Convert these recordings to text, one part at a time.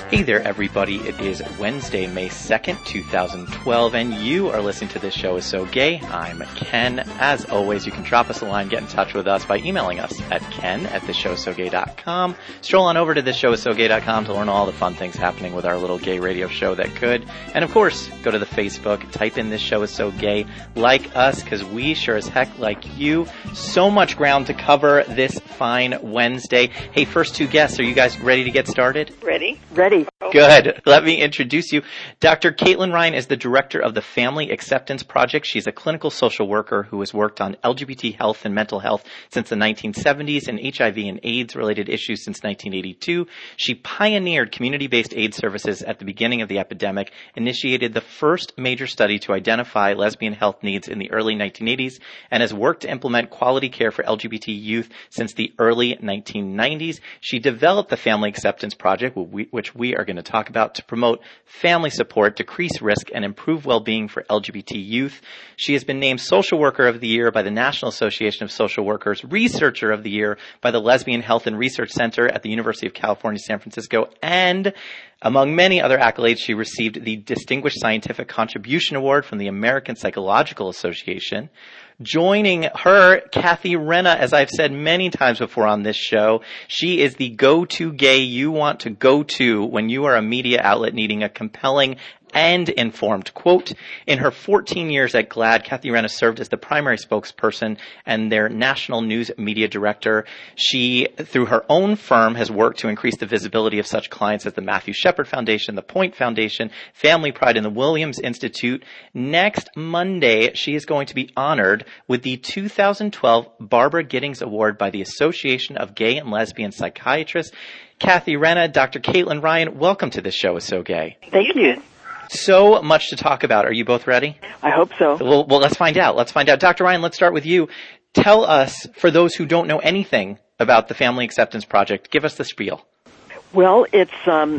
Hey there, everybody. It is Wednesday, May 2nd, 2012, and you are listening to This Show Is So Gay. I'm Ken. As always, you can drop us a line, get in touch with us by emailing us at ken@thisshowissogay.com. Stroll on over to thisshowissogay.com to learn all the fun things happening with our little gay radio show that could. And of course, go to the Facebook, type in This Show Is So Gay, like us, because we sure as heck like you. So much ground to cover this fine Wednesday. Hey, first two guests, are you guys ready to get started? Ready. Good. Let me introduce you. Dr. Caitlin Ryan is the director of the Family Acceptance Project. She's a clinical social worker who has worked on LGBT health and mental health since the 1970s and HIV and AIDS-related issues since 1982. She pioneered community-based AIDS services at the beginning of the epidemic, initiated the first major study to identify lesbian health needs in the early 1980s, and has worked to implement quality care for LGBT youth since the early 1990s. She developed the Family Acceptance Project, which we are going to talk about, to promote family support, decrease risk, and improve well-being for LGBT youth. She has been named Social Worker of the Year by the National Association of Social Workers, Researcher of the Year by the Lesbian Health and Research Center at the University of California, San Francisco, and among many other accolades, she received the Distinguished Scientific Contribution Award from the American Psychological Association. Joining her, Kathy Rena, as I've said many times before on this show. She is the go-to gay you want to go to when you are a media outlet needing a compelling and informed quote. In her 14 years at GLAAD, Kathy Rena served as the primary spokesperson and their national news media director. She, through her own firm, has worked to increase the visibility of such clients as the Matthew Shepard Foundation, the Point Foundation, Family Pride, and the Williams Institute. Next Monday, she is going to be honored with the 2012 Barbara Gittings Award by the Association of Gay and Lesbian Psychiatrists. Kathy Rena, Dr. Caitlin Ryan, welcome to This Show Is So Gay. Thank you. So much to talk about. Are you both ready? I hope so. Well, let's find out. Dr. Ryan, let's start with you. Tell us, for those who don't know anything about the Family Acceptance Project, give us the spiel. Well, it's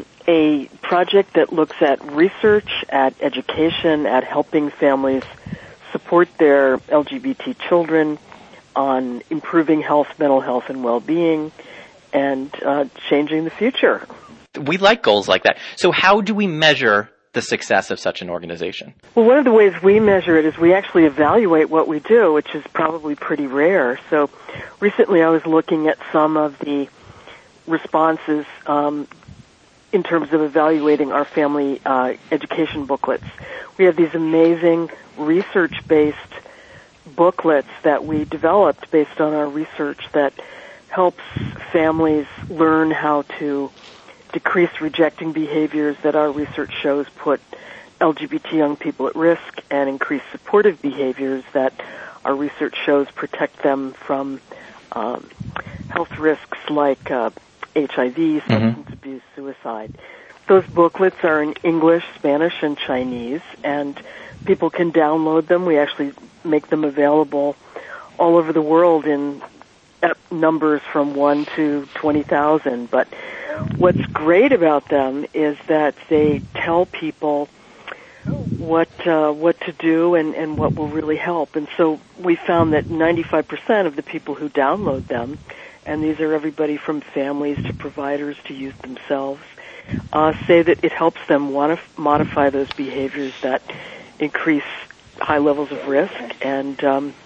a project that looks at research, at education, at helping families support their LGBT children, on improving health, mental health, and well-being, and changing the future. We like goals like that. So how do we measure the success of such an organization? Well, one of the ways we measure it is we actually evaluate what we do, which is probably pretty rare. So recently I was looking at some of the responses in terms of evaluating our family education booklets. We have these amazing research-based booklets that we developed based on our research that helps families learn how to decrease rejecting behaviors that our research shows put LGBT young people at risk, and increase supportive behaviors that our research shows protect them from health risks like HIV, substance abuse, suicide. Those booklets are in English, Spanish, and Chinese, and people can download them. We actually make them available all over the world in numbers from 1 to 20,000, but what's great about them is that they tell people what to do and what will really help. And so we found that 95% of the people who download them, and these are everybody from families to providers to youth themselves, say that it helps them want to modify those behaviors that increase high levels of risk and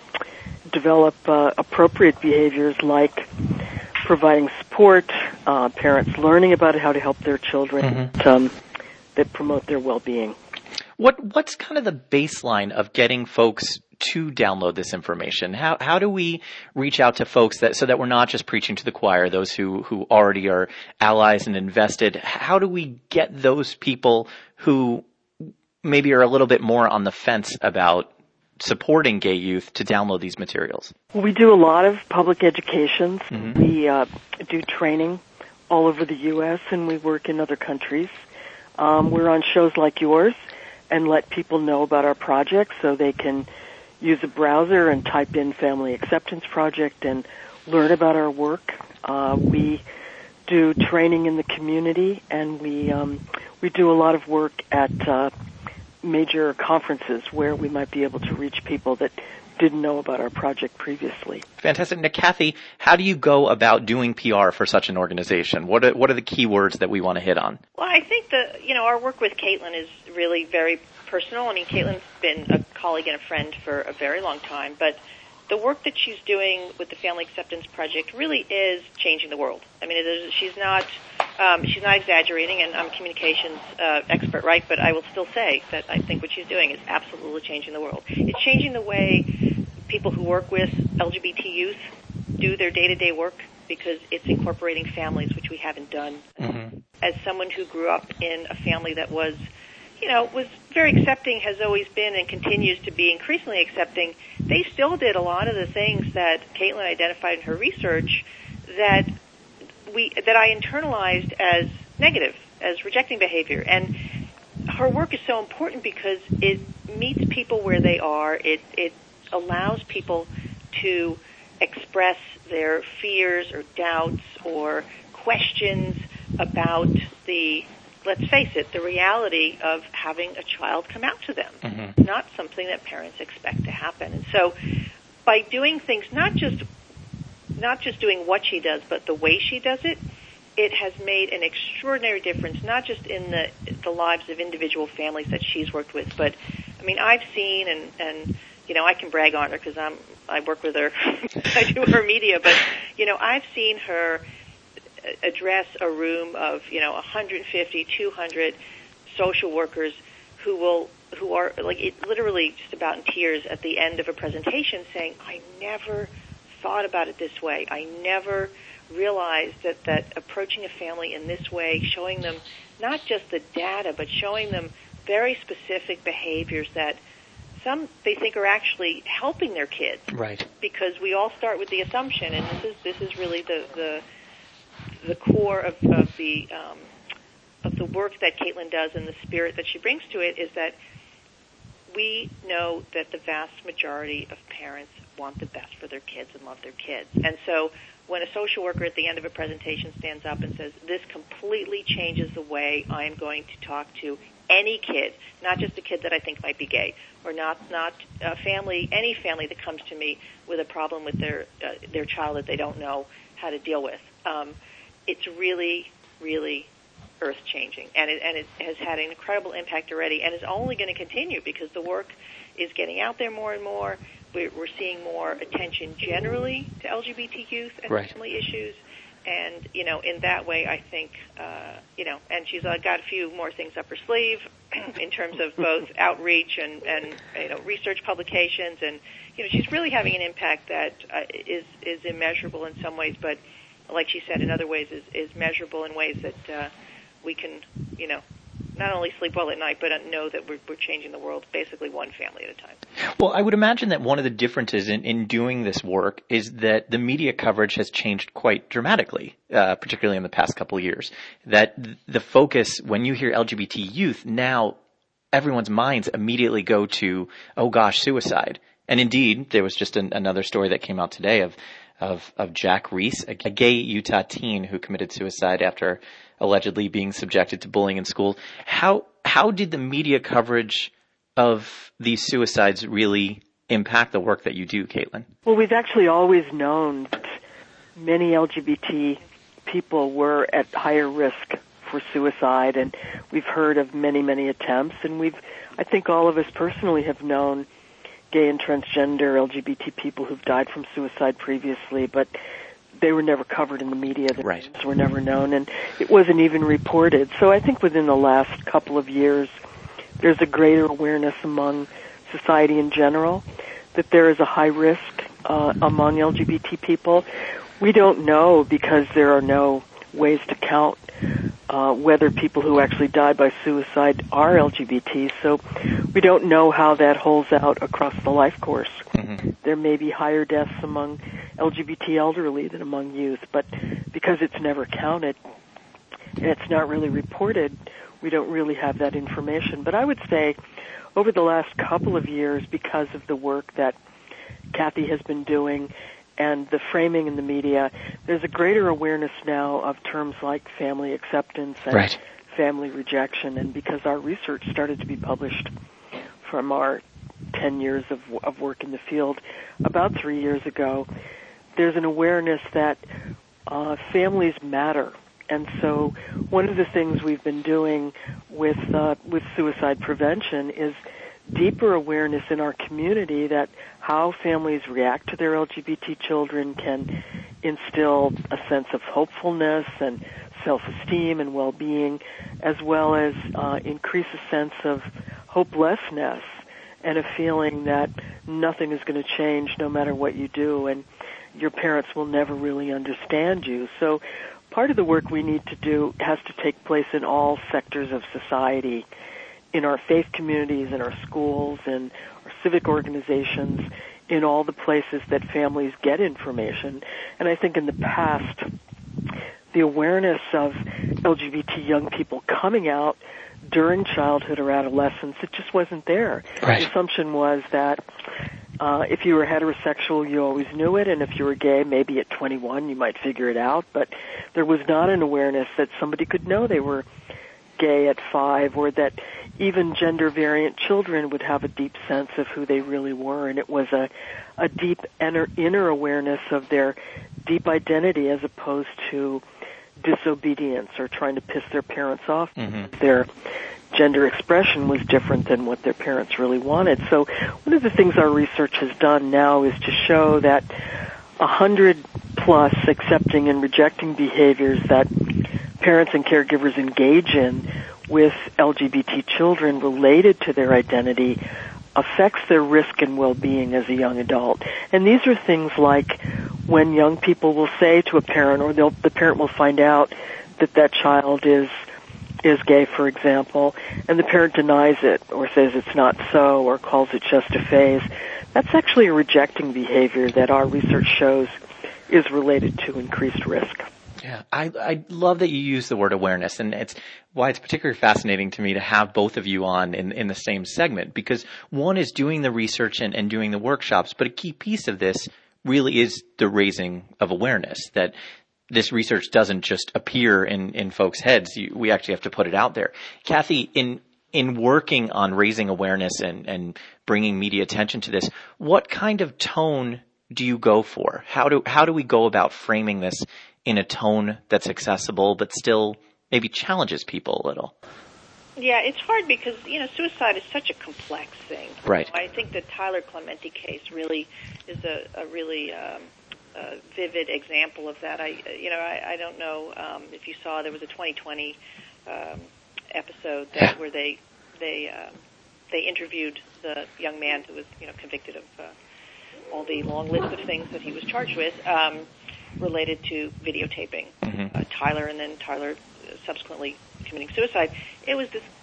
develop appropriate behaviors like providing support, parents learning about how to help their children, that promote their well-being. What's kind of the baseline of getting folks to download this information? How do we reach out to folks so that we're not just preaching to the choir, those who already are allies and invested? How do we get those people who maybe are a little bit more on the fence about supporting gay youth to download these materials? We do a lot of public educations. We do training all over the U.S. and we work in other countries. We're on shows like yours and let people know about our project so they can use a browser and type in Family Acceptance Project and learn about our work. We do training in the community, and we do a lot of work at major conferences where we might be able to reach people that didn't know about our project previously. Fantastic. Now, Kathy, how do you go about doing PR for such an organization? What are the key words that we want to hit on? Well, I think our work with Caitlin is really very personal. I mean, Caitlin's been a colleague and a friend for a very long time, but the work that she's doing with the Family Acceptance Project really is changing the world. I mean, she's not exaggerating, and I'm a communications expert, right? But I will still say that I think what she's doing is absolutely changing the world. It's changing the way people who work with LGBT youth do their day-to-day work, because it's incorporating families, which we haven't done. Mm-hmm. As someone who grew up in a family that was very accepting, has always been and continues to be increasingly accepting, they still did a lot of the things that Caitlin identified in her research that I internalized as negative, as rejecting behavior. And her work is so important because it meets people where they are. It allows people to express their fears or doubts or questions about let's face it, the reality of having a child come out to them. Mm-hmm. Not something that parents expect to happen. And so by doing things, not just doing what she does, but the way she does it, it has made an extraordinary difference, not just in the lives of individual families that she's worked with, but, I mean, I've seen, and I can brag on her because I work with her, I do her media, but, I've seen her address a room of 150, 200 social workers who are literally just about in tears at the end of a presentation, saying, "I never thought about it this way. I never realized that approaching a family in this way, showing them not just the data, but showing them very specific behaviors that some they think are actually helping their kids." Right. Because we all start with the assumption, and this is really the core of the work that Caitlin does and the spirit that she brings to it, is that we know that the vast majority of parents want the best for their kids and love their kids. And so when a social worker at the end of a presentation stands up and says, "This completely changes the way I am going to talk to any kid, not just a kid that I think might be gay, or not a family, any family that comes to me with a problem with their child that they don't know how to deal with," it's really, really earth-changing, and it has had an incredible impact already, and is only going to continue because the work is getting out there more and more. We're seeing more attention generally to LGBT youth and right. family issues, and in that way, I think and she's got a few more things up her sleeve in terms of both outreach and research publications, and she's really having an impact that is immeasurable in some ways, but like she said, in other ways is measurable in ways that we can, not only sleep well at night, but know that we're changing the world basically one family at a time. Well, I would imagine that one of the differences in doing this work is that the media coverage has changed quite dramatically, particularly in the past couple of years. That the focus, when you hear LGBT youth, now everyone's minds immediately go to, oh gosh, suicide. And indeed, there was just another story that came out today of Jack Reese, a gay Utah teen who committed suicide after allegedly being subjected to bullying in school. How did the media coverage of these suicides really impact the work that you do, Caitlin? Well, we've actually always known that many LGBT people were at higher risk for suicide, and we've heard of many, many attempts, and I think all of us personally have known gay and transgender LGBT people who've died from suicide previously, but they were never covered in the media. The right. names were never known, and it wasn't even reported. So I think within the last couple of years, there's a greater awareness among society in general that there is a high risk among LGBT people. We don't know, because there are no ways to count whether people who actually die by suicide are LGBT, so we don't know how that holds out across the life course. Mm-hmm. There may be higher deaths among LGBT elderly than among youth, but because it's never counted and it's not really reported, we don't really have that information. But I would say over the last couple of years, because of the work that Kathy has been doing and the framing in the media, there's a greater awareness now of terms like family acceptance and right. family rejection. And because our research started to be published from our 10 years of work in the field, about 3 years ago, there's an awareness that families matter. And so one of the things we've been doing with suicide prevention is deeper awareness in our community that how families react to their LGBT children can instill a sense of hopefulness and self-esteem and well-being, as well as increase a sense of hopelessness and a feeling that nothing is going to change no matter what you do, and your parents will never really understand you. So part of the work we need to do has to take place in all sectors of society, in our faith communities, in our schools, in our civic organizations, in all the places that families get information. And I think in the past, the awareness of LGBT young people coming out during childhood or adolescence, it just wasn't there. Right. The assumption was that if you were heterosexual, you always knew it, and if you were gay, maybe at 21 you might figure it out, but there was not an awareness that somebody could know they were gay at 5, or that even gender-variant children would have a deep sense of who they really were, and it was a deep inner awareness of their deep identity as opposed to disobedience or trying to piss their parents off. Mm-hmm. Their gender expression was different than what their parents really wanted. So one of the things our research has done now is to show that 100+ accepting and rejecting behaviors that parents and caregivers engage in with LGBT children related to their identity affects their risk and well-being as a young adult. And these are things like when young people will say to a parent, or the parent will find out that child is gay, for example, and the parent denies it or says it's not so or calls it just a phase. That's actually a rejecting behavior that our research shows is related to increased risk. Yeah, I love that you use the word awareness, and it's why it's particularly fascinating to me to have both of you on in the same segment, because one is doing the research and doing the workshops, but a key piece of this really is the raising of awareness, that this research doesn't just appear in folks' heads. We actually have to put it out there. Kathy, in working on raising awareness and bringing media attention to this, what kind of tone do you go for? How do we go about framing this in a tone that's accessible but still maybe challenges people a little? Yeah, it's hard because, suicide is such a complex thing. Right. I think the Tyler Clementi case really is a really vivid example of that. I don't know if you saw, there was a 2020 episode where they interviewed the young man who was convicted of all the long list of things that he was charged with related to videotaping Tyler, and then Tyler subsequently committing suicide. It was this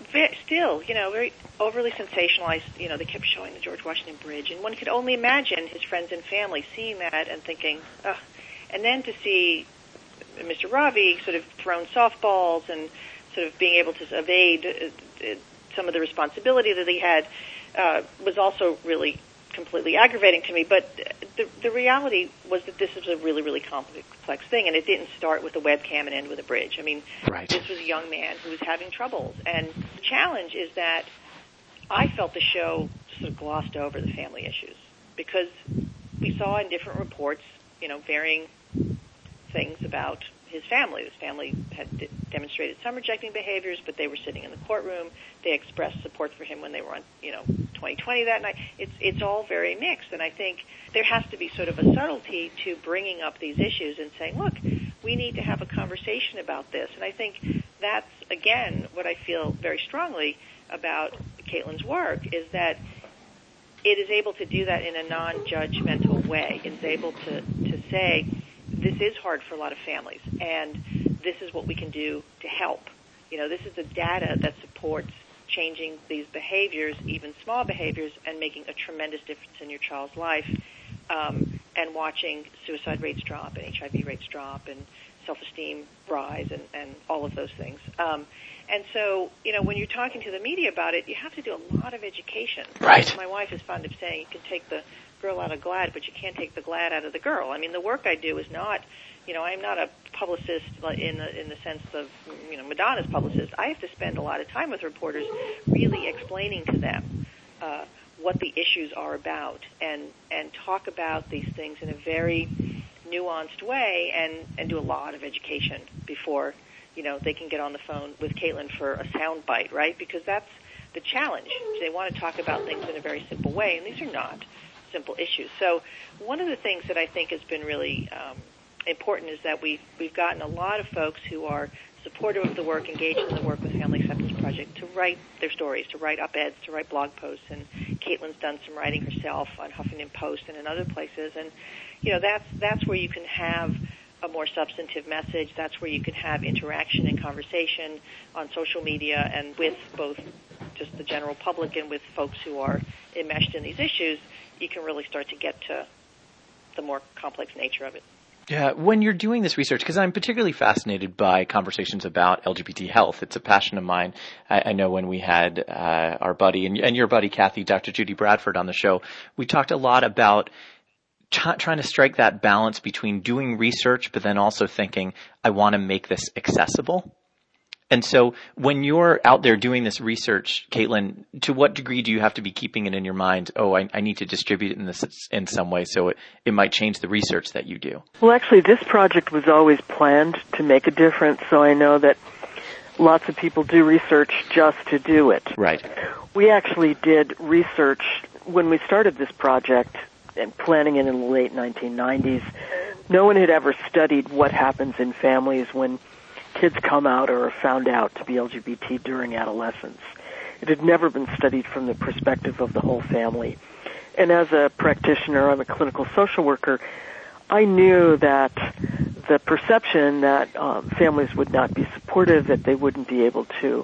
very overly sensationalized. They kept showing the George Washington Bridge, and one could only imagine his friends and family seeing that and thinking, ugh. And then to see Mr. Ravi sort of thrown softballs and sort of being able to evade some of the responsibility that he had was also really completely aggravating to me. But the reality was that this was a really, really complex thing, and it didn't start with a webcam and end with a bridge. I mean, right. This was a young man who was having troubles. And the challenge is that I felt the show sort of glossed over the family issues, because we saw in different reports, varying things about his family. His family had demonstrated some rejecting behaviors, but they were sitting in the courtroom. They expressed support for him when they were on, 2020 that night. It's all very mixed, and I think there has to be sort of a subtlety to bringing up these issues and saying, look, we need to have a conversation about this. And I think that's, again, what I feel very strongly about Caitlin's work, is that it is able to do that in a non-judgmental way. It's able to say, this is hard for a lot of families, and this is what we can do to help. This is the data that supports changing these behaviors, even small behaviors, and making a tremendous difference in your child's life, and watching suicide rates drop and HIV rates drop and self-esteem rise and all of those things. And so, when you're talking to the media about it, you have to do a lot of education. Right. My wife is fond of saying you can take the girl out of GLAAD, but you can't take the GLAAD out of the girl. I mean, the work I do is not, I'm not a publicist in the sense of, Madonna's publicist. I have to spend a lot of time with reporters really explaining to them what the issues are about and talk about these things in a very nuanced way and do a lot of education before, they can get on the phone with Caitlin for a sound bite, right? Because that's the challenge. They want to talk about things in a very simple way, and these are not simple issues. So one of the things that I think has been really important is that we've gotten a lot of folks who are supportive of the work, engaged in the work with Family Acceptance Project, to write their stories, to write op-eds, to write blog posts. And Caitlin's done some writing herself on Huffington Post and in other places. And, that's where you can have a more substantive message. That's where you can have interaction and conversation on social media and with both just the general public and with folks who are enmeshed in these issues. You can really start to get to the more complex nature of it. Yeah, when you're doing this research, because I'm particularly fascinated by conversations about LGBT health. It's a passion of mine. I know when we had our buddy and your buddy, Kathy, Dr. Judy Bradford, on the show, we talked a lot about trying to strike that balance between doing research, but then also thinking, I want to make this accessible. And so when you're out there doing this research, Caitlin, to what degree do you have to be keeping it in your mind, I need to distribute it in some way, so it might change the research that you do? Well, actually, this project was always planned to make a difference, so I know that lots of people do research just to do it. Right. We actually did research when we started this project and planning it in the late 1990s. No one had ever studied what happens in families when kids come out or are found out to be LGBT during adolescence. It had never been studied from the perspective of the whole family. And as a practitioner, I'm a clinical social worker, I knew that the perception that families would not be supportive, that they wouldn't be able to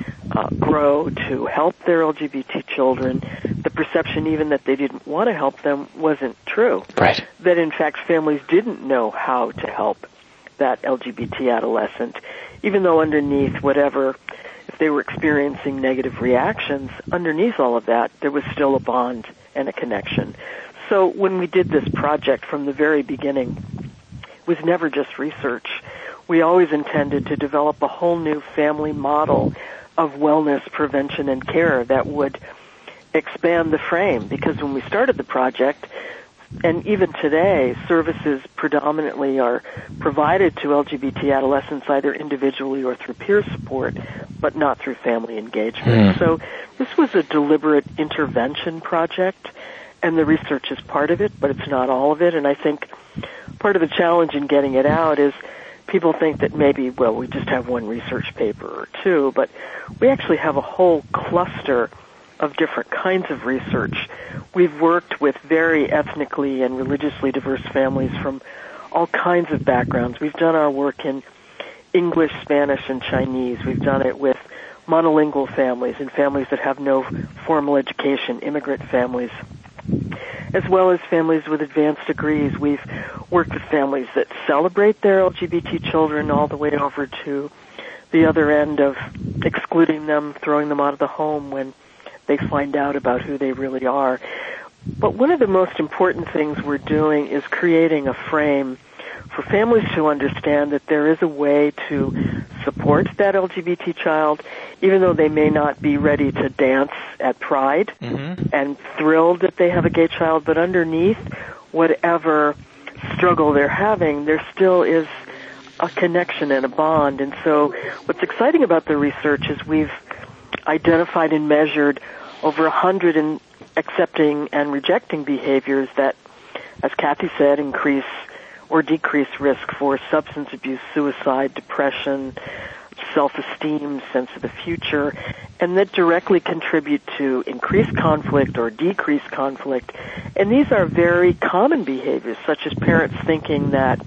grow to help their LGBT children, the perception even that they didn't want to help them wasn't true. Right. That in fact families didn't know how to help that LGBT adolescent, even though underneath whatever, if they were experiencing negative reactions, underneath all of that, there was still a bond and a connection. So when we did this project from the very beginning, it was never just research. We always intended to develop a whole new family model of wellness, prevention, and care that would expand the frame. Because when we started the project, and even today, services predominantly are provided to LGBT adolescents either individually or through peer support, but not through family engagement. So this was a deliberate intervention project, and the research is part of it, but it's not all of it. And I think part of the challenge in getting it out is people think that maybe, we just have one research paper or two, but we actually have a whole cluster of different kinds of research. We've worked with very ethnically and religiously diverse families from all kinds of backgrounds. We've done our work in English, Spanish, and Chinese. We've done it with monolingual families and families that have no formal education, immigrant families, as well as families with advanced degrees. We've worked with families that celebrate their LGBT children all the way over to the other end of excluding them, throwing them out of the home when they find out about who they really are. But one of the most important things we're doing is creating a frame for families to understand that there is a way to support that LGBT child, even though they may not be ready to dance at Pride and thrilled that they have a gay child, but underneath whatever struggle they're having, there still is a connection and a bond. And so what's exciting about the research is we've identified and measured over 100 accepting and rejecting behaviors that, as Kathy said, increase or decrease risk for substance abuse, suicide, depression, self-esteem, sense of the future, and that directly contribute to increased conflict or decreased conflict. And these are very common behaviors, such as parents thinking that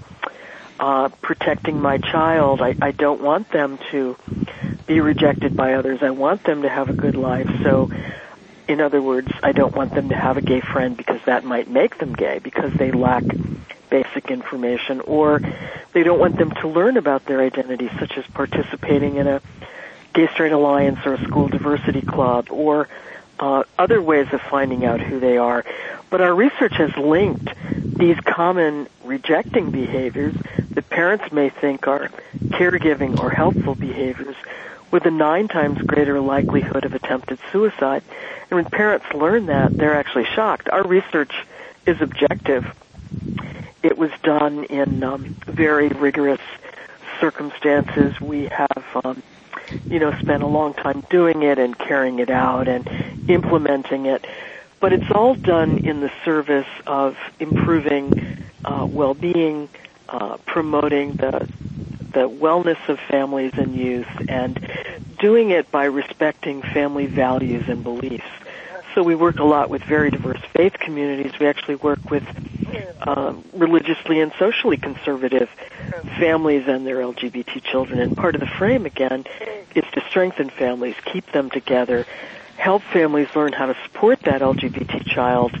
protecting my child, I don't want them to be rejected by others. I want them to have a good life. So, in other words, I don't want them to have a gay friend because that might make them gay because they lack basic information, or they don't want them to learn about their identity, such as participating in a gay-straight alliance or a school diversity club, or other ways of finding out who they are. But our research has linked these common rejecting behaviors that parents may think are caregiving or helpful behaviors with a 9 times greater likelihood of attempted suicide. And when parents learn that, they're actually shocked. Our research is objective. It was done in very rigorous circumstances. We have, spent a long time doing it and carrying it out and implementing it. But it's all done in the service of improving well-being, promoting the wellness of families and youth, and doing it by respecting family values and beliefs. So we work a lot with very diverse faith communities. We actually work with religiously and socially conservative families and their LGBT children. And part of the frame, again, is to strengthen families, keep them together, help families learn how to support that LGBT child,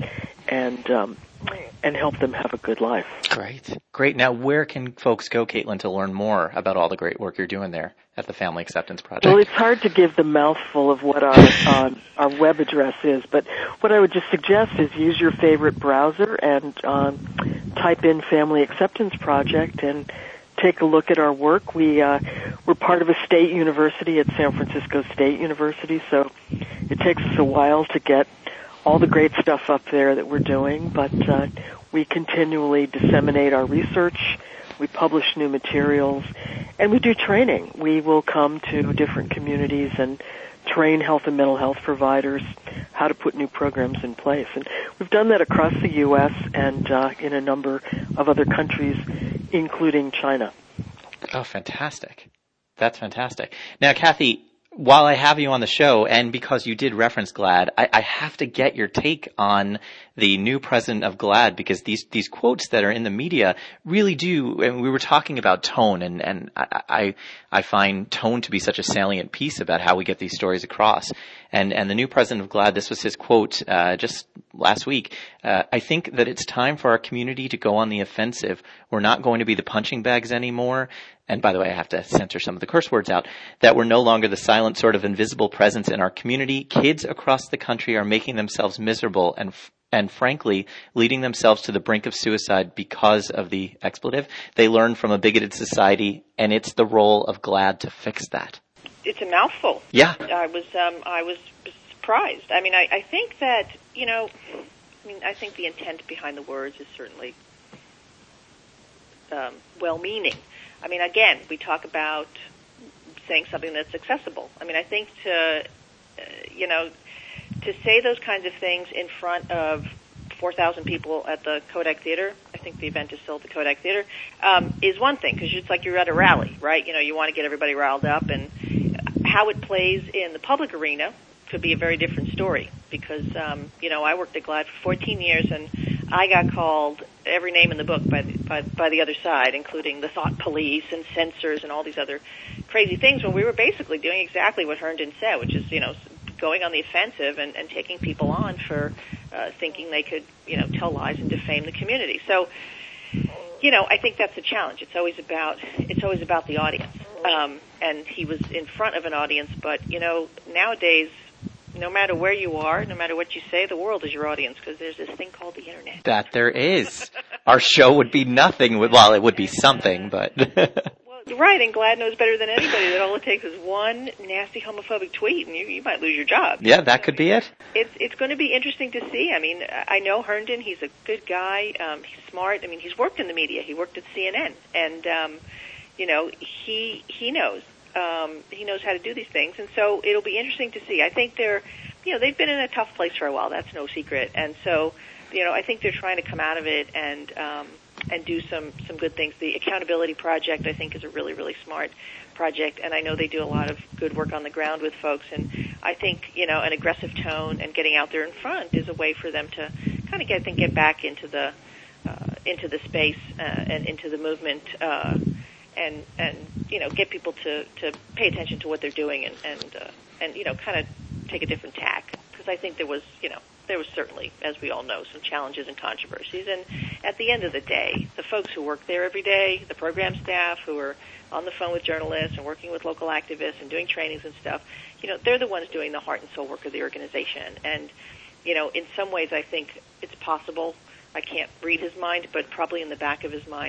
and help them have a good life. Great. Now, where can folks go, Caitlin, to learn more about all the great work you're doing there at the Family Acceptance Project? Well, it's hard to give the mouthful of what our web address is, but what I would just suggest is use your favorite browser and type in Family Acceptance Project and take a look at our work. We're part of a state university at San Francisco State University, so it takes us a while to get all the great stuff up there that we're doing, but we continually disseminate our research, we publish new materials, and we do training. We will come to different communities and train health and mental health providers how to put new programs in place. And we've done that across the U.S. and in a number of other countries, including China. Oh, fantastic. That's fantastic. Now, Kathy, while I have you on the show, and because you did reference GLAAD, I have to get your take on the new president of GLAAD, because these quotes that are in the media really do, and we were talking about tone, and I find tone to be such a salient piece about how we get these stories across. And the new president of GLAAD, this was his quote just last week, I think that it's time for our community to go on the offensive. We're not going to be the punching bags anymore. And by the way, I have to censor some of the curse words out, that we're no longer the silent sort of invisible presence in our community. Kids across the country are making themselves miserable and frankly, leading themselves to the brink of suicide because of the expletive. They learn from a bigoted society, and it's the role of GLAAD to fix that. It's a mouthful. Yeah. I was surprised. I mean, I think that, I think the intent behind the words is certainly well-meaning. I mean, again, we talk about saying something that's accessible. I mean, I think to say those kinds of things in front of 4,000 people at the Kodak Theater, I think the event is still at the Kodak Theater, is one thing, because it's like you're at a rally, right? You want to get everybody riled up, and how it plays in the public arena could be a very different story, because, I worked at GLAAD for 14 years, and I got called every name in the book by the other side, including the thought police and censors and all these other crazy things, when we were basically doing exactly what Herndon said, which is, going on the offensive and taking people on for thinking they could, tell lies and defame the community. So, I think that's a challenge. It's always about the audience. And he was in front of an audience, but, nowadays, no matter where you are, no matter what you say, the world is your audience, because there's this thing called the Internet. That there is. Our show would be nothing. Well, it would be something, but... Well, right, and GLAAD knows better than anybody that all it takes is one nasty homophobic tweet, and you might lose your job. Yeah, that could be it. It's going to be interesting to see. I mean, I know Herndon. He's a good guy. He's smart. I mean, he's worked in the media. He worked at CNN, and, he knows. He knows how to do these things, and so it'll be interesting to see. I think they've been in a tough place for a while. That's no secret, and so, I think they're trying to come out of it and do some good things. The Accountability Project, I think, is a really, really smart project, and I know they do a lot of good work on the ground with folks, and I think, an aggressive tone and getting out there in front is a way for them to kind of get back into the space and into the movement, and get people to pay attention to what they're doing and kind of take a different tack, because I think there was certainly, as we all know, some challenges and controversies. And at the end of the day, the folks who work there every day, the program staff who are on the phone with journalists and working with local activists and doing trainings and stuff, they're the ones doing the heart and soul work of the organization. And, in some ways I think it's possible, I can't read his mind, but probably in the back of his mind,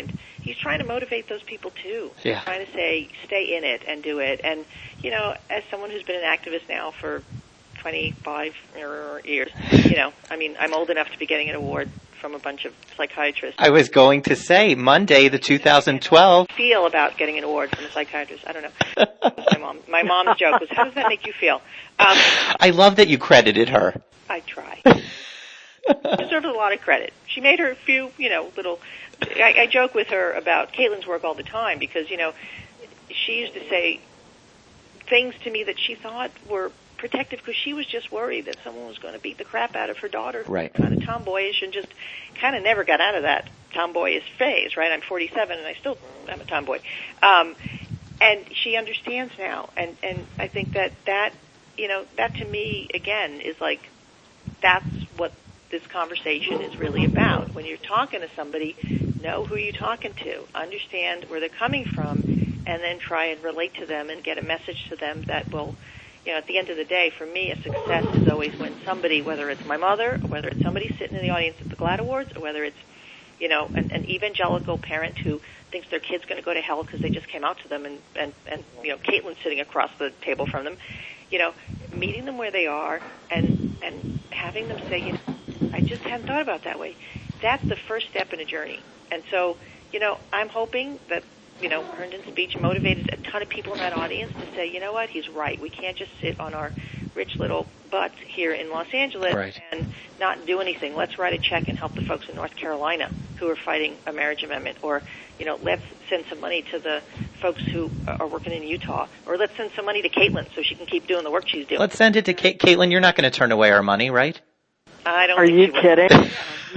he's trying to motivate those people too. Yeah. He's trying to say, stay in it and do it. And, you know, as someone who's been an activist now for 25 years, you know, I mean, I'm old enough to be getting an award from a bunch of psychiatrists. I was going to say, Monday, the 2012. Feel about getting an award from a psychiatrist. I don't know. My mom's joke was, how does that make you feel? I love that you credited her. I try. She deserves a lot of credit. She made her a few, you know, little... I joke with her about Caitlin's work all the time because, you know, she used to say things to me that she thought were protective because she was just worried that someone was going to beat the crap out of her daughter. Right. Kind of tomboyish and just kind of never got out of that tomboyish phase, right? I'm 47 and I still am a tomboy. And she understands now. And I think that, you know, that to me, again, is like, that's what this conversation is really about. When you're talking to somebody, know who you're talking to, understand where they're coming from, and then try and relate to them and get a message to them that will, you know, at the end of the day, for me, a success is always when somebody, whether it's my mother, or whether it's somebody sitting in the audience at the GLAAD Awards, or whether it's, you know, an evangelical parent who thinks their kid's going to go to hell because they just came out to them, and you know, Caitlin's sitting across the table from them, you know, meeting them where they are and having them say, you know, I just hadn't thought about it that way. That's the first step in a journey. And so, you know, I'm hoping that, you know, Herndon's speech motivated a ton of people in that audience to say, you know what, he's right. We can't just sit on our rich little butts here in Los Angeles and not do anything. Let's write a check and help the folks in North Carolina who are fighting a marriage amendment. Or, you know, let's send some money to the folks who are working in Utah. Or let's send some money to Caitlin so she can keep doing the work she's doing. Let's send it to Caitlin. You're not going to turn away our money, right? I don't Are think you kidding?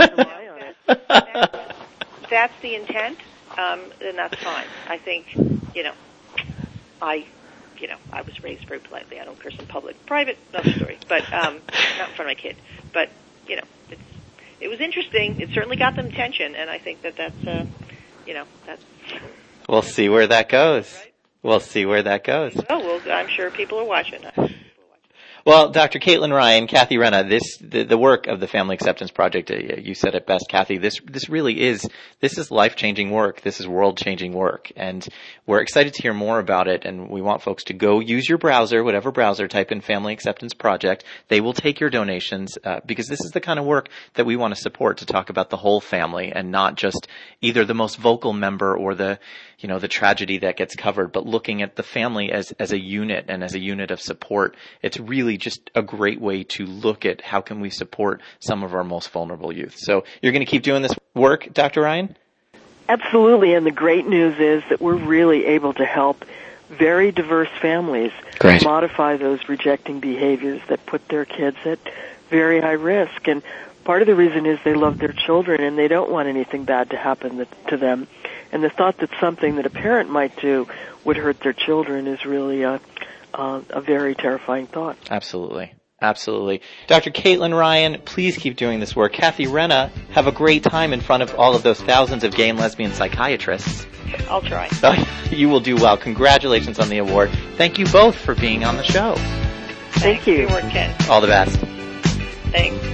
That's the intent, then that's fine. I think, you know, I was raised very politely. I don't curse in public. Private, another story, but not in front of my kid. But, you know, it was interesting. It certainly got them attention, and I think that's, you know, that's... We'll see where that goes. Right? We'll see where that goes. Oh, well, I'm sure people are watching. Well, Dr. Caitlin Ryan, Kathy Rena, the work of the Family Acceptance Project, you said it best, Kathy, this is life-changing work. This is world-changing work. And we're excited to hear more about it. And we want folks to go use your browser, whatever browser, type in Family Acceptance Project. They will take your donations, because this is the kind of work that we want to support, to talk about the whole family and not just either the most vocal member or the tragedy that gets covered, but looking at the family as a unit and as a unit of support. It's really just a great way to look at how can we support some of our most vulnerable youth. So you're going to keep doing this work, Dr. Ryan? Absolutely, and the great news is that we're really able to help very diverse families modify those rejecting behaviors that put their kids at very high risk. And part of the reason is they love their children and they don't want anything bad to happen to them. And the thought that something that a parent might do would hurt their children is really a very terrifying thought. Absolutely. Absolutely. Dr. Caitlin Ryan, please keep doing this work. Kathy Rena, have a great time in front of all of those thousands of gay and lesbian psychiatrists. I'll try. You will do well. Congratulations on the award. Thank you both for being on the show. Thank you. Good work, Ken. All the best. Thanks.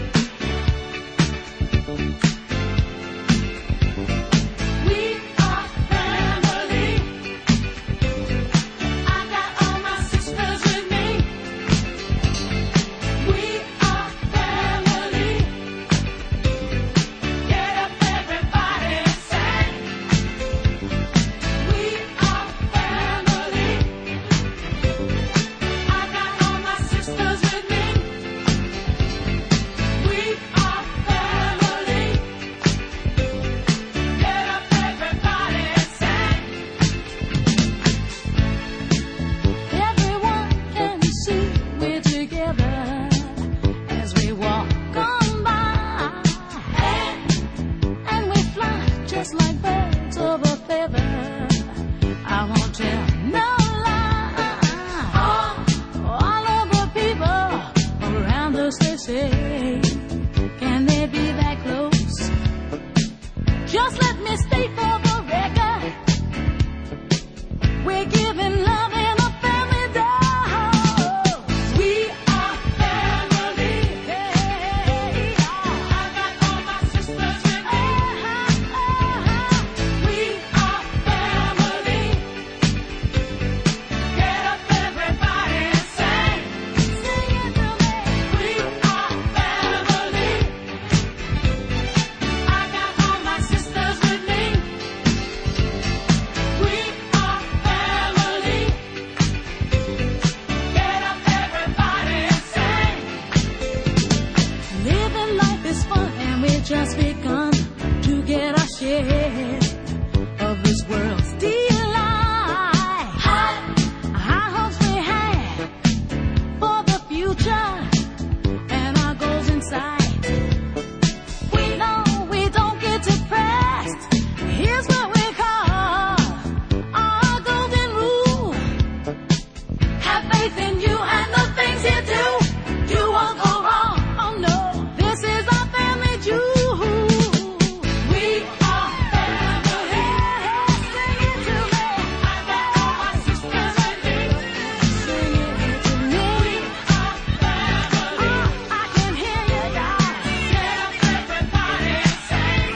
just begun to get our share of this world's delight. High hopes we had for the future and our goals in sight. We know we don't get depressed. Here's what we call our golden rule. Have faith in you and the things you do. You won't go wrong. Oh no, this is our family jewel. We are family. Sing it to me. I got all my sisters with me. Sing it to me. We are family. I can hear you, guys. Get up, everybody, and sing.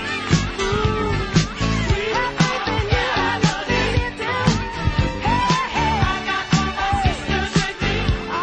We have faith in you and the things you do. Hey, hey, I got all my sisters with me.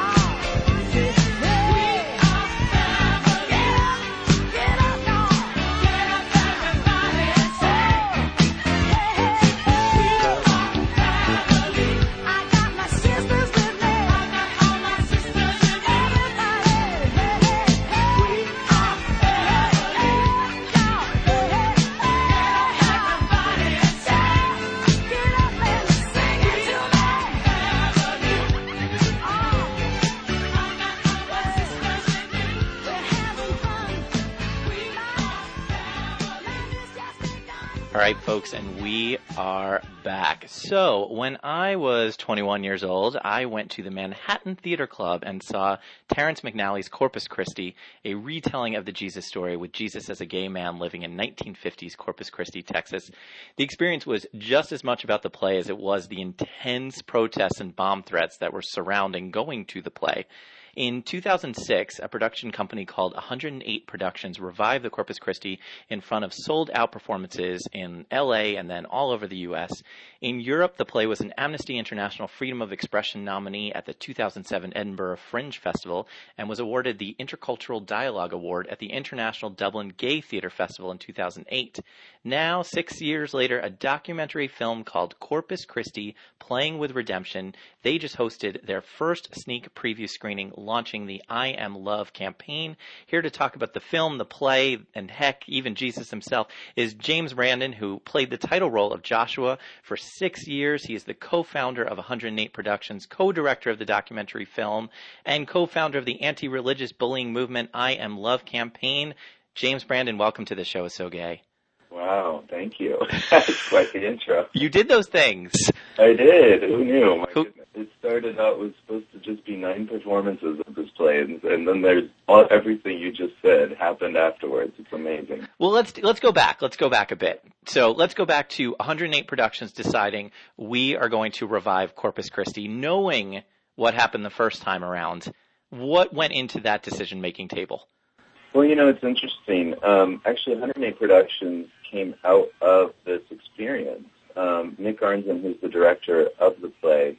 All right, folks, and we are back. So, when I was 21 years old, I went to the Manhattan Theater Club and saw Terrence McNally's Corpus Christi, a retelling of the Jesus story with Jesus as a gay man living in 1950s Corpus Christi, Texas. The experience was just as much about the play as it was the intense protests and bomb threats that were surrounding going to the play. In 2006, a production company called 108 Productions revived the Corpus Christi in front of sold-out performances in L.A. and then all over the U.S. In Europe, the play was an Amnesty International Freedom of Expression nominee at the 2007 Edinburgh Fringe Festival and was awarded the Intercultural Dialogue Award at the International Dublin Gay Theatre Festival in 2008. Now, 6 years later, a documentary film called Corpus Christi, Playing with Redemption, they just hosted their first sneak preview screening, launching the I Am Love campaign. Here to talk about the film, the play, and heck, even Jesus himself, is James Brandon, who played the title role of Joshua for 6 years. He is the co-founder of 108 Productions, co-director of the documentary film, and co-founder of the anti-religious bullying movement I Am Love campaign. James Brandon, welcome to the show. It's So Gay. Wow, thank you. That's quite the intro. You did those things. I did. Who knew? My goodness. It started out, was supposed to just be 9 performances of this play, and then there's everything you just said happened afterwards. It's amazing. Well, let's go back. Let's go back a bit. So let's go back to 108 Productions deciding we are going to revive Corpus Christi, knowing what happened the first time around. What went into that decision-making table? Well, it's interesting. Actually, 108 Productions came out of this experience. Nick Arnzen, who's the director of the play,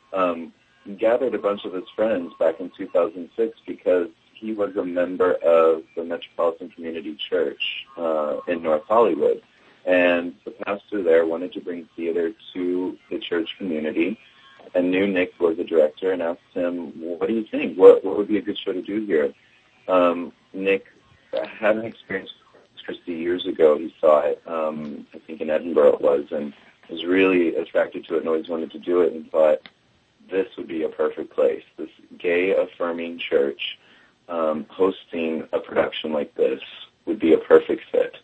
gathered a bunch of his friends back in 2006 because he was a member of the Metropolitan Community Church in North Hollywood. And the pastor there wanted to bring theater to the church community and knew Nick was a director and asked him, what do you think? What would be a good show to do here? Nick had an experience with Corpus Christi years ago. He saw it, I think in Edinburgh it was, and was really attracted to it and always wanted to do it and thought this would be a perfect place. This gay-affirming church hosting a production like this would be a perfect fit.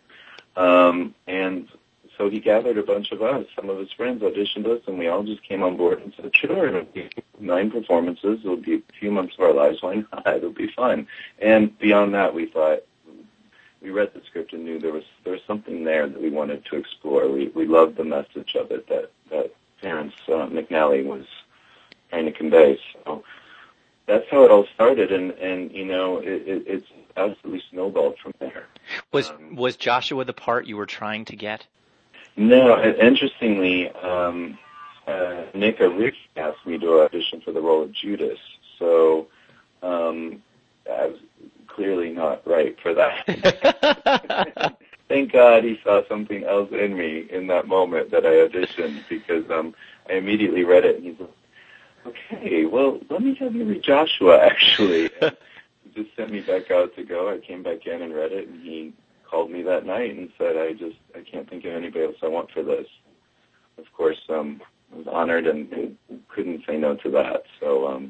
And so he gathered a bunch of us, some of his friends auditioned us, and we all just came on board and said, sure, it'll be 9 performances, it'll be a few months of our lives, why not? It'll be fun. And beyond that, we thought, we read the script and knew there was something there that we wanted to explore. We loved the message of it that Terrence McNally was trying to convey. So that's how it all started, and it's absolutely snowballed from there. Was Joshua the part you were trying to get? No, interestingly, Nick originally asked me to audition for the role of Judas, so I was clearly not right for that. Thank God he saw something else in me in that moment that I auditioned, because I immediately read it and he's like, okay, well, let me have you read Joshua, actually. And he just sent me back out to go. I came back in and read it, and he called me that night and said, I can't think of anybody else I want for this. Of course, I was honored and couldn't say no to that. So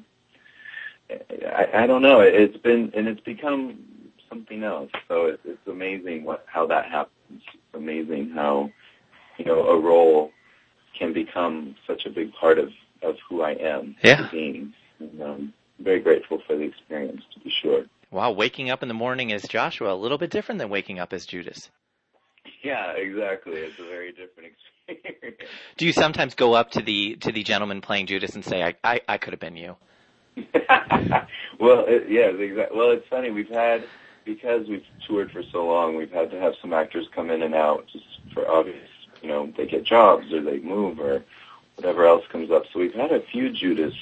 I don't know. It's become something else. So it's amazing how that happens. It's amazing how, a role can become such a big part of who I am as a being. And I'm very grateful for the experience, to be sure. Wow, waking up in the morning as Joshua, a little bit different than waking up as Judas. Yeah, exactly. It's a very different experience. Do you sometimes go up to the gentleman playing Judas and say, I could have been you? Well, exactly. Well, it's funny. Because we've toured for so long, we've had to have some actors come in and out just for obvious, they get jobs or they move or whatever else comes up. So we've had a few Judi.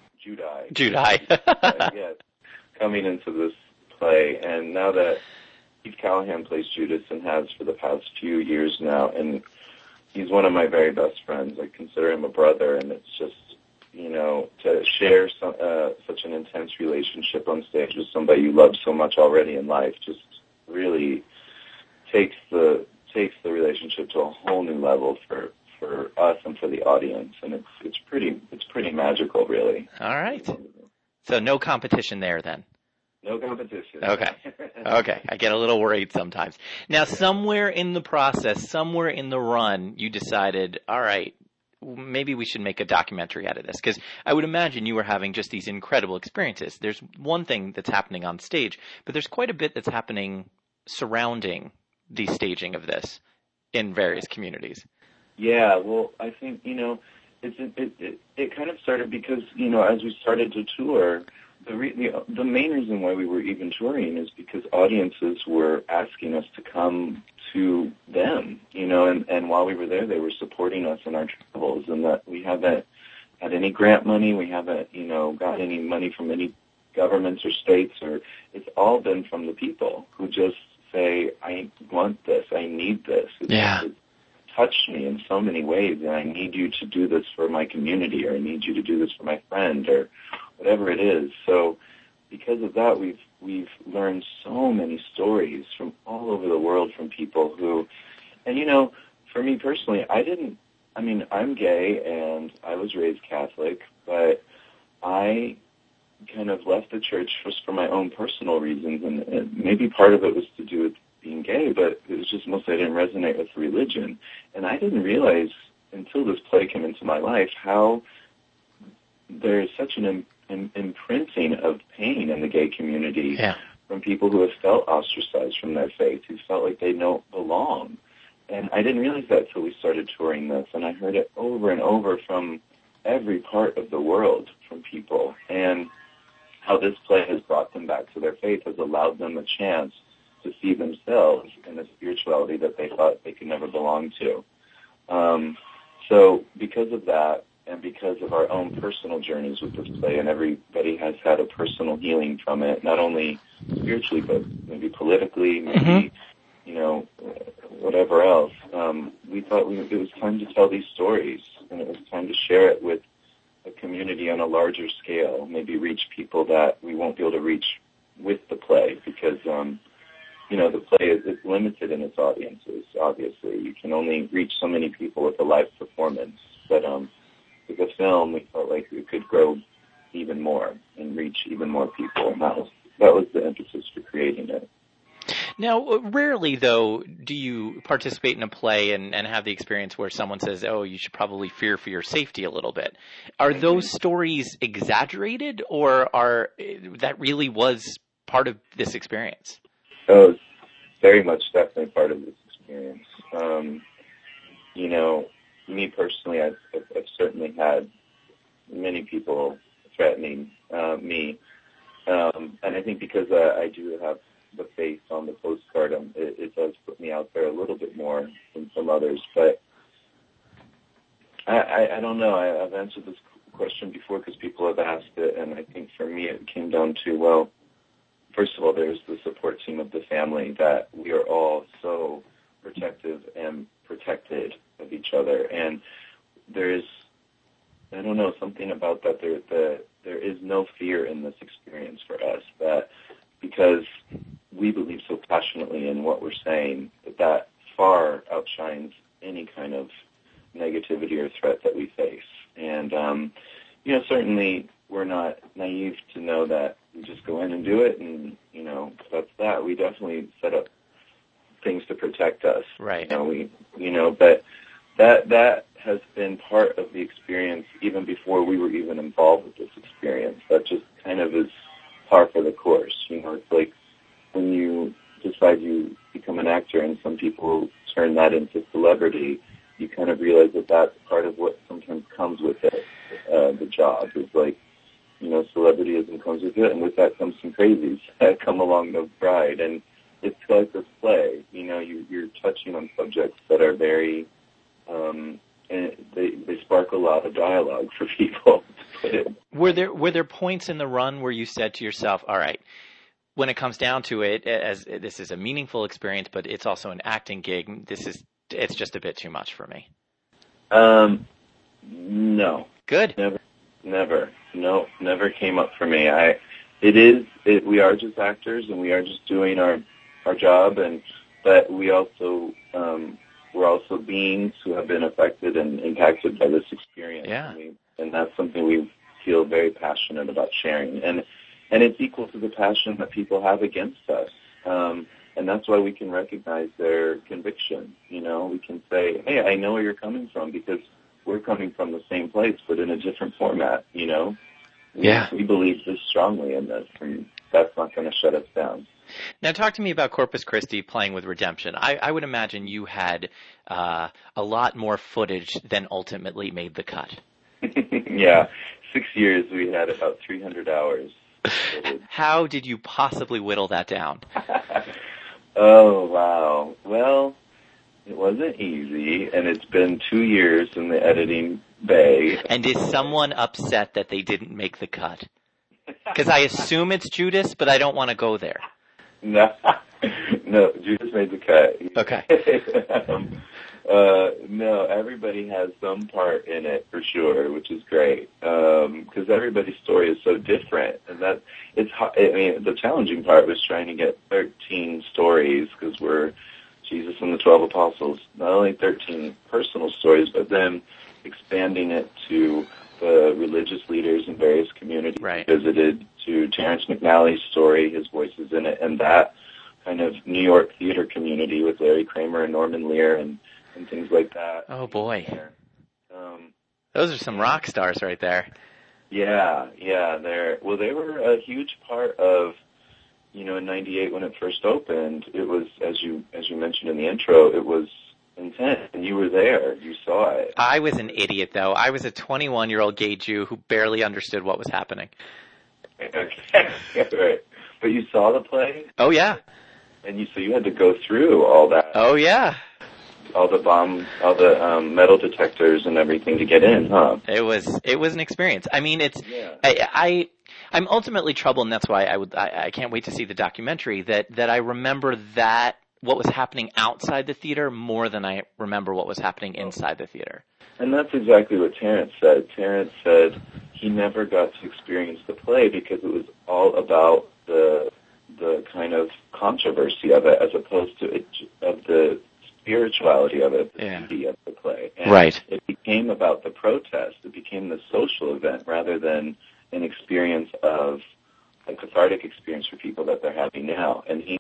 Yes, coming into this play. And now that Steve Callahan plays Judas and has for the past few years now, and he's one of my very best friends. I consider him a brother, and it's just, to share such an intense relationship on stage with somebody you love so much already in life just really takes the relationship to a whole new level for us and for the audience, and it's pretty magical, really. All right. So no competition there then. No competition. Okay. I get a little worried sometimes. Now, somewhere in the process, somewhere in the run, you decided, all right, maybe we should make a documentary out of this, because I would imagine you were having just these incredible experiences. There's one thing that's happening on stage, but there's quite a bit that's happening surrounding the staging of this in various communities. Yeah, well, I think, it kind of started because, as we started to tour, the main reason why we were even touring is because audiences were asking us to come to them, and while we were there, they were supporting us in our travels, and that we haven't had any grant money, we haven't, got any money from any governments or states, or it's all been from the people who just say, I want this, I need this. It touched me in so many ways, and I need you to do this for my community, or I need you to do this for my friend, or whatever it is. So because of that, we've learned so many stories from all over the world from people who, and for me personally, I'm gay and I was raised Catholic, but I kind of left the church just for my own personal reasons, and maybe part of it was to do with being gay, but it was just mostly I didn't resonate with religion. And I didn't realize until this play came into my life how there is such an imprinting of pain in the gay community from people who have felt ostracized from their faith, who felt like they don't belong. And I didn't realize that until we started touring this, and I heard it over and over from every part of the world from people, and how this play has brought them back to their faith, has allowed them a chance to see themselves in a spirituality that they thought they could never belong to. So because of that, and because of our own personal journeys with this play, and everybody has had a personal healing from it, not only spiritually, but maybe politically, maybe, whatever else, we thought it was time to tell these stories, and it was time to share it with a community on a larger scale, maybe reach people that we won't be able to reach with the play, because the play is limited in its audiences, obviously. You can only reach so many people with a live performance. But with the film, we felt like we could grow even more and reach even more people. And that was the emphasis for creating it. Now, rarely, though, do you participate in a play and have the experience where someone says, oh, you should probably fear for your safety a little bit. Are those stories exaggerated, or that really was part of this experience? Oh, it's very much definitely part of this experience. Me personally, I've certainly had many people threatening me, and I think because I do have the face on the postcard, it does put me out there a little bit more than some others. But I don't know. I've answered this question before because people have asked it, and I think for me it came down to, well, first of all, there's the support team of the family that we are all so protective and protected of each other. And there's, I don't know, something about that. There is no fear in this experience for us, that because we believe so passionately in what we're saying that far outshines any kind of negativity or threat that we face. And, certainly we're not naive to know that we just go in and do it and, that's that. We definitely set up things to protect us. Right. But that has been part of the experience even before we were even involved with this experience. That just kind of is par for the course. It's like when you decide you become an actor and some people turn that into celebrity, you kind of realize that that's part of what sometimes comes with it, the job. It's like, celebrityism comes with it, and with that comes some crazies that come along the ride. And it's like this play. You're touching on subjects that are very, and they spark a lot of dialogue for people. Were there points in the run where you said to yourself, all right, when it comes down to it, as this is a meaningful experience, but it's also an acting gig, it's just a bit too much for me? No. Good. Never. No, never came up for me. We are just actors and we are just doing our job, but we also, we're also beings who have been affected and impacted by this experience. Yeah. And that's something we feel very passionate about sharing. And it's equal to the passion that people have against us. And that's why we can recognize their conviction. We can say, hey, I know where you're coming from because we're coming from the same place, but in a different format, Yeah. We believe this strongly in this, and that's not going to shut us down. Now, talk to me about Corpus Christi playing with Redemption. I would imagine you had a lot more footage than ultimately made the cut. Yeah. 6 years, we had about 300 hours. How did you possibly whittle that down? Oh, wow. Well, it wasn't easy, and it's been 2 years in the editing bay. And is someone upset that they didn't make the cut? Because I assume it's Judas, but I don't want to go there. No, Judas made the cut. Okay. No, everybody has some part in it for sure, which is great. Because everybody's story is so different, and the challenging part was trying to get 13 stories because we're Jesus and the 12 apostles. Not only 13 personal stories, but then expanding it to the religious leaders in various communities right. visited, to Terrence McNally's story, his voice is in it, and that kind of New York theater community with Larry Kramer and Norman Lear and things like that. Oh, boy. Those are some rock stars right there. Yeah. They were a huge part of, in '98 when it first opened. It was, as you mentioned in the intro, it was intense, and you were there. You saw it. I was an idiot, though. I was a 21-year-old gay Jew who barely understood what was happening. Okay, right. But you saw the play? Oh, yeah. And so you had to go through all that. Oh, yeah. All the metal detectors and everything to get in, huh? It was an experience. I mean, I'm ultimately troubled, and that's why I can't wait to see the documentary, that I remember that what was happening outside the theater more than I remember what was happening inside the theater. And that's exactly what Terrence said. Terrence said he never got to experience the play because it was all about the kind of controversy of it as opposed to the spirituality of it, the beauty of the play. And right. It became about the protest. It became the social event rather than an experience of a cathartic experience for people that they're having now. And he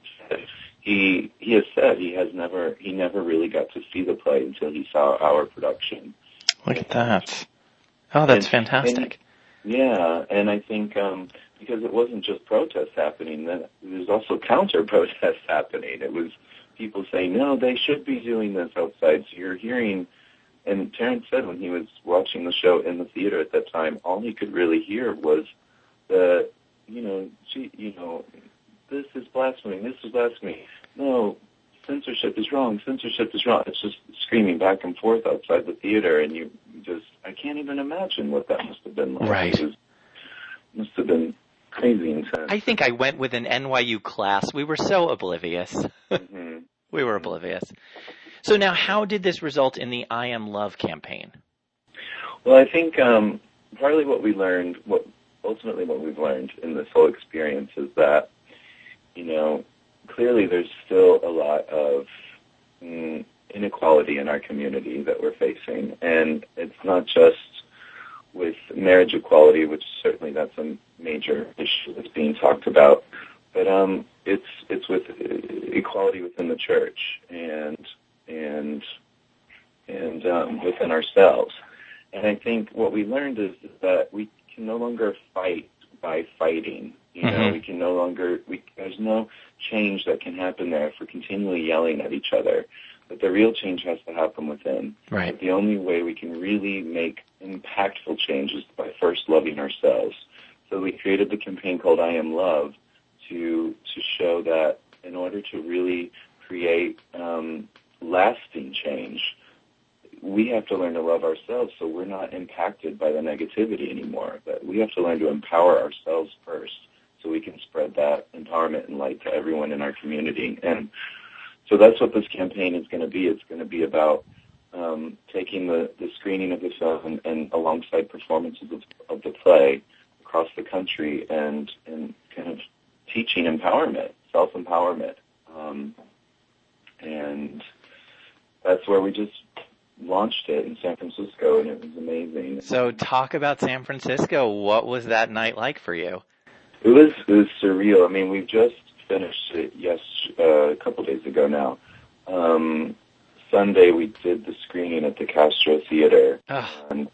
has said he never really got to see the play until he saw our production. Look at that. Oh, that's fantastic. And I think because it wasn't just protests happening, then there's also counter-protests happening. It was people saying, no, they should be doing this outside. So you're hearing, and Terrence said when he was watching the show in the theater at that time, all he could really hear was this is blasphemy, this is blasphemy. No, censorship is wrong, censorship is wrong. It's just screaming back and forth outside the theater, and I can't even imagine what that must have been like. Right. It must have been crazy intense. I think I went with an NYU class. We were so oblivious. Mm-hmm. We were oblivious. So now, how did this result in the I Am Love campaign? Well, I think partly what we've learned in this whole experience is that, clearly there's still a lot of inequality in our community that we're facing, and it's not just with marriage equality, which certainly that's a major issue that's being talked about, but it's with equality within the church and within ourselves. And I think what we learned is that we can no longer fight by fighting. You know, we can no longer, there's no change that can happen there if we're continually yelling at each other. But the real change has to happen within. Right. But the only way we can really make impactful change is by first loving ourselves. So we created the campaign called I Am Love to show that in order to really create lasting change, we have to learn to love ourselves so we're not impacted by the negativity anymore. But we have to learn to empower ourselves first so we can spread that empowerment and light to everyone in our community. And so that's what this campaign is going to be. It's going to be about taking the screening of the film and alongside performances of the play across the country and kind of teaching empowerment, self-empowerment. And that's where we just launched it in San Francisco, and it was amazing. So talk about San Francisco. What was that night like for you? It was surreal. I mean, we've just finished it a couple days ago now. Sunday we did the screening at the Castro Theater. And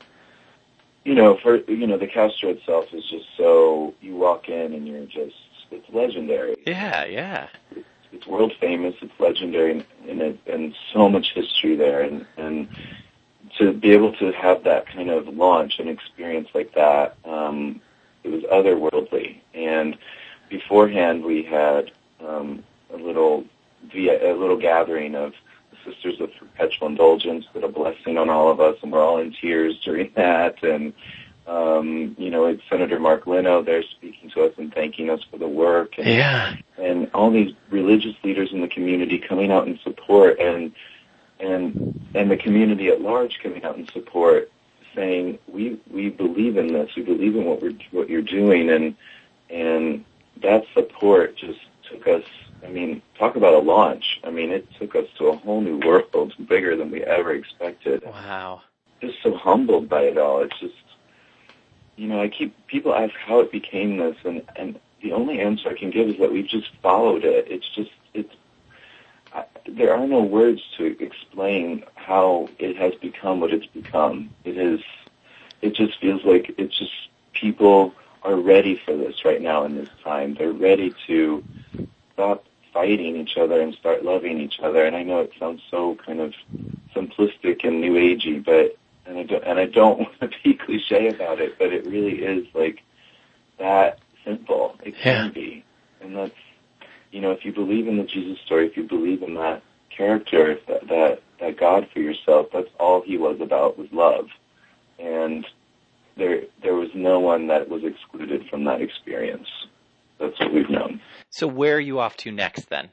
the Castro itself is just so, you walk in and you're just, it's legendary. Yeah. It's world famous, it's legendary, and so much history there, and to be able to have that kind of launch and experience like that, it was otherworldly. And beforehand, we had a little gathering of the Sisters of Perpetual Indulgence, that a blessing on all of us, and we're all in tears during that. And it's Senator Mark Leno there speaking to us and thanking us for the work. And all these religious leaders in the community coming out in support, and the community at large coming out in support, saying we believe in this, we believe in what you're doing, and that support just took us. I mean, talk about a launch. I mean, it took us to a whole new world, bigger than we ever expected. Wow. Just so humbled by it all. It's just, people ask how it became this, and the only answer I can give is that we've just followed it. There are no words to explain how it has become what it's become. It just feels like it's just, people are ready for this right now in this time. They're ready to stop fighting each other and start loving each other. And I know it sounds so kind of simplistic and new agey, and I don't want to be cliche about it, but it really is like that simple. It can be. And that's, if you believe in the Jesus story, if you believe in that character, that God for yourself, that's all he was about, was love. And there was no one that was excluded from that experience. That's what we've known. So where are you off to next then?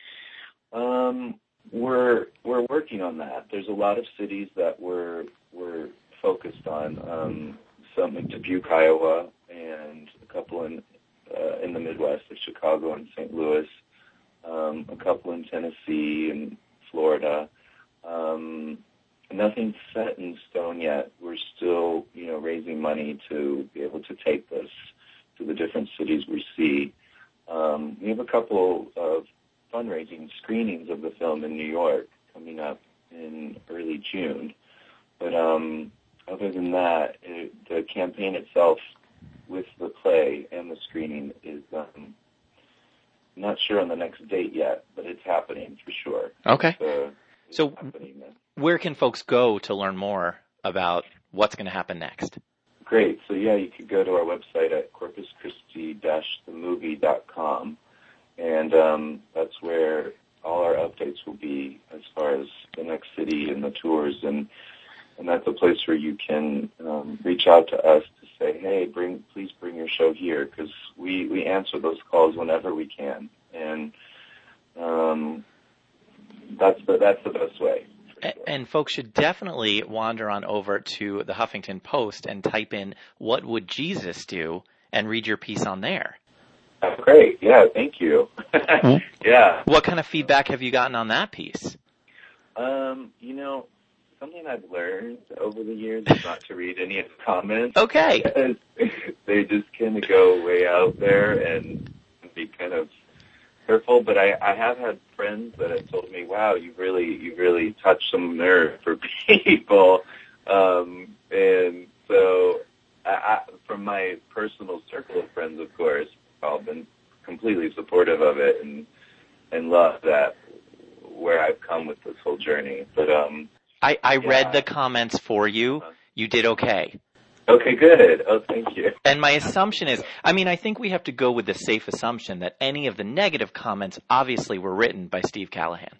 We're working on that. There's a lot of cities that we're focused on. Some in Dubuque, Iowa, and a couple in the Midwest, like Chicago and St. Louis. A couple in Tennessee and Florida. Nothing's set in stone yet. We're still, raising money to be able to take this to the different cities we see. We have a couple of fundraising screenings of the film in New York coming up in early June. But other than that, the campaign itself with the play and the screening is not sure on the next date yet, but it's happening for sure. Okay. So where can folks go to learn more about what's going to happen next? Great. So, you could go to our website at corpuschristi-themovie.com, and that's where all our updates will be as far as the next city and the tours, and that's a place where you can reach out to us to say, hey, please bring your show here, because we answer those calls whenever we can, and that's the best way. Sure. And folks should definitely wander on over to the Huffington Post and type in "What would Jesus do?" and read your piece on there. Great. Yeah, thank you. Yeah. What kind of feedback have you gotten on that piece? You know, something I've learned over the years is not to read any of the comments. Okay. Because they just kind of go way out there and be kind of hurtful. But I have had friends that have told me, "Wow, you really touched some nerve for people." And so, from my personal circle of friends, of course, I've been completely supportive of it and love that where I've come with this whole journey. But I read the comments for you. You did okay. Okay, good. Oh, thank you. And my assumption is, I think we have to go with the safe assumption that any of the negative comments obviously were written by Steve Callahan.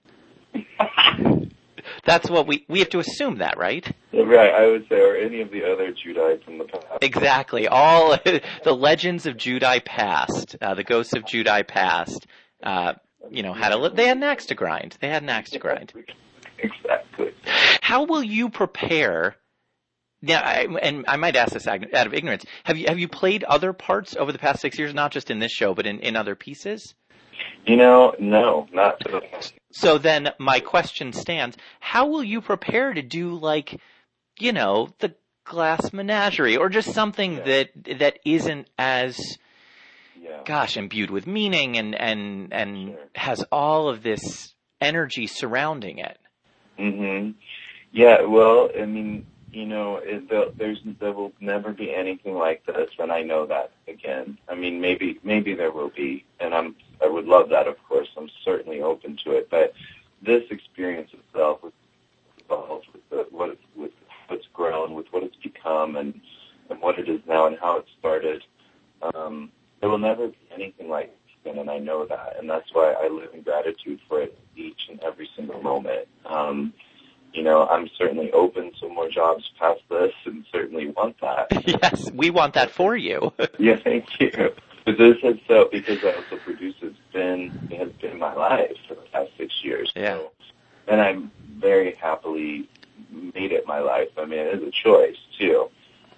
That's what we have to assume that, right? Right, I would say, or any of the other Judai from the past. Exactly. All the legends of Judai past, the ghosts of Judai past, they had an axe to grind. Exactly. How will you prepare? Now, I might ask this out of ignorance. Have you played other parts over the past 6 years, not just in this show, but in other pieces? No, not for the past. So then my question stands, how will you prepare to do the Glass Menagerie or just something that isn't as, imbued with meaning and sure, has all of this energy surrounding it? Mm-hmm. Yeah, well, there will never be anything like this, and I know that again. Maybe there will be, and I would love that, of course. I'm certainly open to it, but this experience itself, with what's grown, with what it's become, and what it is now, and how it started, there will never be anything like it, and I know that, and that's why I live in gratitude for it each and every single moment. I'm certainly open to more jobs past this and certainly want that. Yes, we want that for you. Yeah, thank you. But this has because I also produce, has been my life for the past 6 years. Yeah. So, and I'm very happily made it my life. It is a choice too.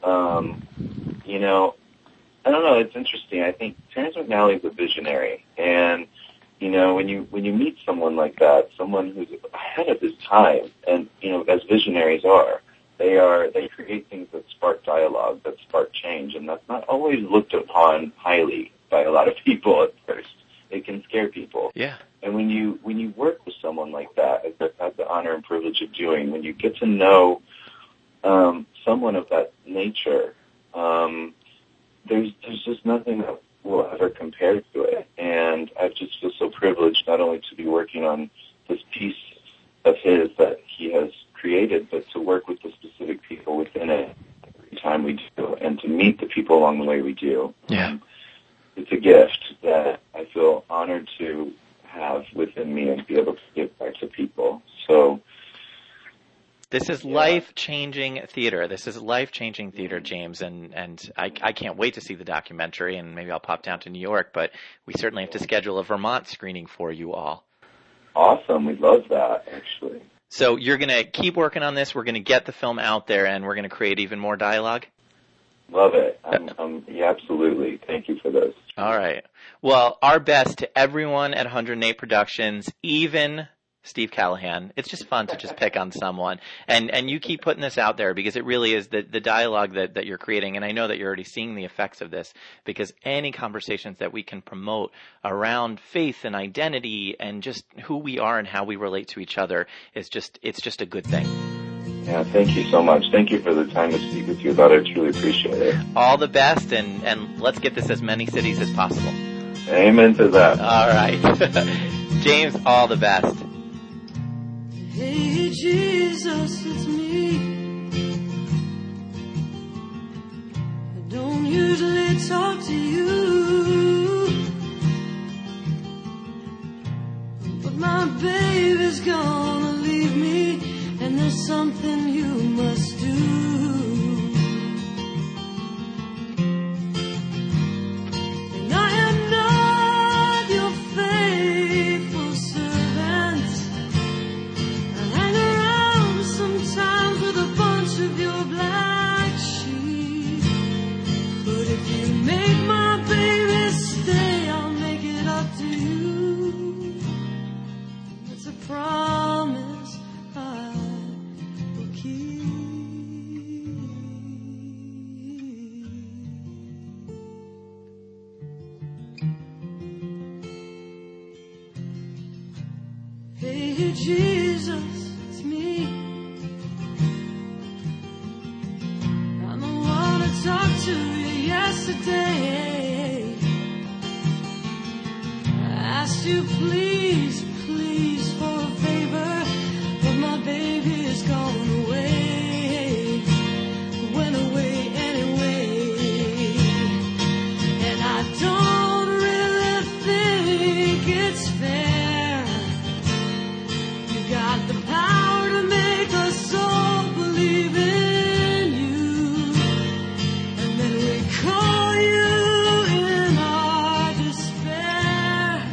I don't know, it's interesting. I think Terrence McNally is a visionary, and when you meet someone like that, someone who's ahead of his time, and as visionaries are, they create things that spark dialogue, that spark change, and that's not always looked upon highly by a lot of people at first. It can scare people. Yeah. And when you work with someone like that, as I've had the honor and privilege of doing, when you get to know someone of that nature, there's just nothing that will ever compare to it. And I just feel so privileged not only to be working on this piece of his that he has created, but to work with the specific people within it every time we do, and to meet the people along the way we do. Yeah. It's a gift that I feel honored to have within me and be able to give back to people. So this is life-changing theater. This is life-changing theater, James, and I can't wait to see the documentary, and maybe I'll pop down to New York, but we certainly have to schedule a Vermont screening for you all. Awesome. We'd love that, actually. So you're going to keep working on this. We're going to get the film out there, and we're going to create even more dialogue? Love it. Yeah, absolutely. Thank you for this. All right. Well, our best to everyone at 108 Productions, even Steve Callahan. It's just fun to just pick on someone. And you keep putting this out there because it really is the dialogue that you're creating. And I know that you're already seeing the effects of this because any conversations that we can promote around faith and identity and just who we are and how we relate to each other it's just a good thing. Yeah, thank you so much. Thank you for the time to speak with you about it. I truly appreciate it. All the best, and let's get this as many cities as possible. Amen to that. All right. James, all the best. Hey, Jesus, it's me. I don't usually talk to you, but my baby's gonna leave me. And there's something you must do. And I am not your faithful servant. I hang around sometimes with a bunch of your black sheep. But if you make my baby Hey Jesus, it's me. I'm the one who talked to you yesterday. I asked you please, please for a favor, but my baby is gone away. Went away anyway. And I don't really think it's fair. You got the power to make us all believe in you. And then we call you in our despair.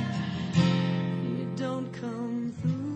You don't come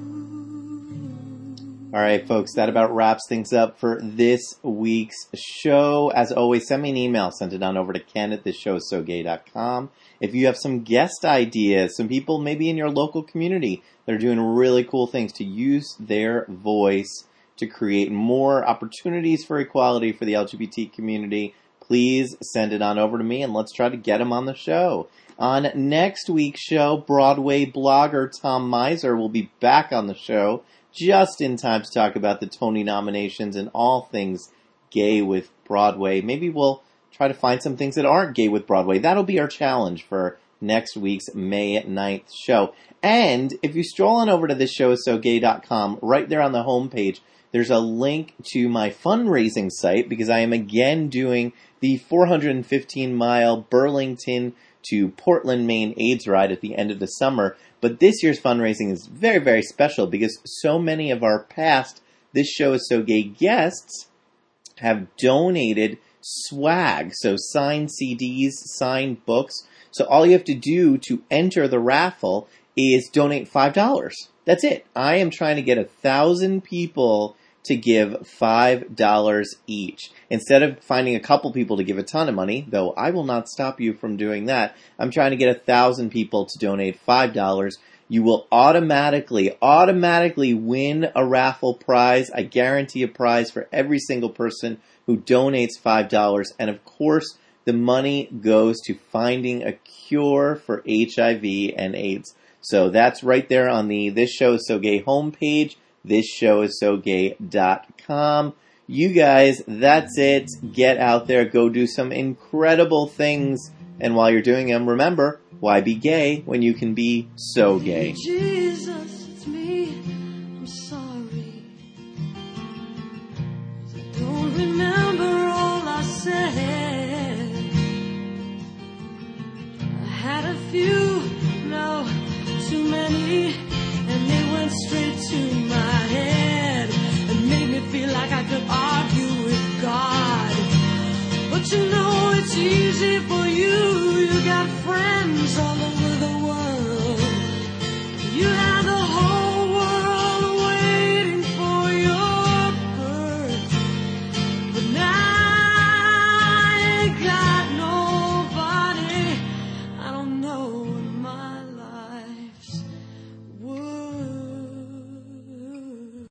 through. All right, folks, that about wraps things up for this week's show. As always, send me an email. Send it on over to ken@thisshowissogay.com. If you have some guest ideas, some people maybe in your local community that are doing really cool things to use their voice to create more opportunities for equality for the LGBT community, please send it on over to me and let's try to get them on the show. On next week's show, Broadway blogger Tom Miser will be back on the show just in time to talk about the Tony nominations and all things gay with Broadway. Maybe we'll try to find some things that aren't gay with Broadway. That'll be our challenge for next week's May 9th show. And if you stroll on over to thisshowissogay.com, right there on the homepage, there's a link to my fundraising site because I am again doing the 415-mile Burlington to Portland, Maine AIDS ride at the end of the summer. But this year's fundraising is very, very special because so many of our past This Show Is So Gay guests have donated swag. So signed CDs, signed books. So all you have to do to enter the raffle is donate $5. That's it. I am trying to get 1,000 people to give $5 each. Instead of finding a couple people to give a ton of money, though I will not stop you from doing that, I'm trying to get 1,000 people to donate $5. You will automatically win a raffle prize. I guarantee a prize for every single person who donates $5. And of course, the money goes to finding a cure for HIV and AIDS. So that's right there on the This Show Is So Gay homepage, thisshowissogay.com. You guys, that's it. Get out there. Go do some incredible things. And while you're doing them, remember, why be gay when you can be so gay? Jesus, it's me. I'm sorry. I don't remember all I said. I had a few, no, too many